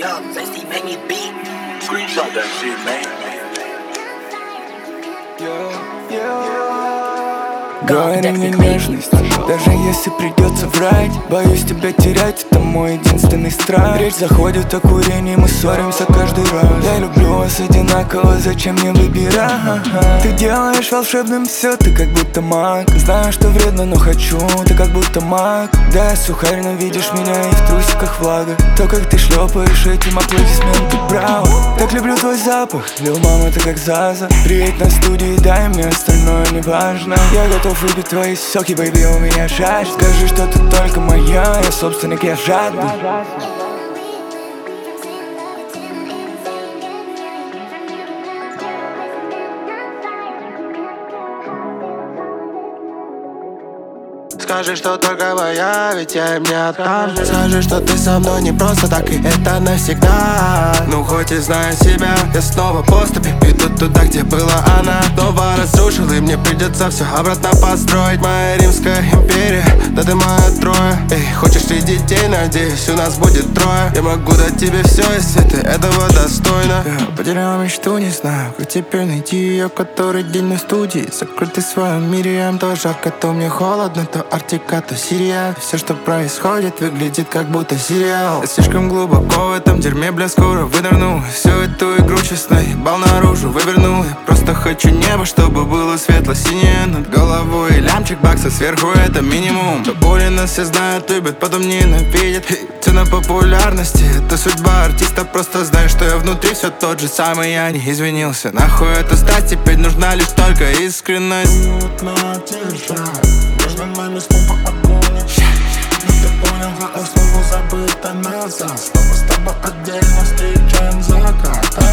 up, since he make me beat. Screenshot that shit, man. Говори мне нежность, даже если придется врать. Боюсь тебя терять, это мой единственный страх. Речь заходит о курении, мы ссоримся каждый раз. Я люблю вас одинаково, зачем мне выбирать? Ты делаешь волшебным все, ты как будто маг. Знаю, что вредно, но хочу, ты как будто маг. Да, я сухарь, но видишь меня и в трусиках влага. То, как ты шлепаешь этим, аплодисменты, браво. Так люблю твой запах, Лил мама, ты как Заза. Приедь на студию и дай мне, остальное не важно. Я готов выпить твои соки, бэйби, у меня жажда. Скажи, что ты только моя, я собственник, я жадный. Скажи, что только моя, ведь я им не отдам. Скажи, что ты со мной не просто так, и это навсегда. Ну хоть и знаю себя, я снова поступи. Иду туда, где была она. Снова разрушил, и мне придется все обратно построить. Моя Римская империя, да ты моя Троя. Эй, хочешь ты детей, надеюсь, у нас будет трое. Я могу дать тебе все, если ты этого достойна. Я потерял мечту, не знаю, как теперь найти ее, который день на студии. Закрытый в своем мире, я им то жарко, то мне холодно, то Арктика, то Сирия. Все, что происходит, выглядит как будто сериал. Я слишком глубоко в этом дерьме, бля, скоро вынырну. Всю эту игру честно ебал наружу, вывернул. Я просто хочу небо, чтобы было светло-синее над головой. Лямчик баксов сверху, это минимум. До боли нас все знают, любят, потом ненавидят. Цена популярности, это судьба артиста. Просто знаю, что я внутри все тот же самый. Я не извинился, нахуй эту страсть. Теперь нужна лишь только искренность. Между нами снова огонь. Но ты понял, а снова забыто назад. Снова с тобой отдельно встречаем закат.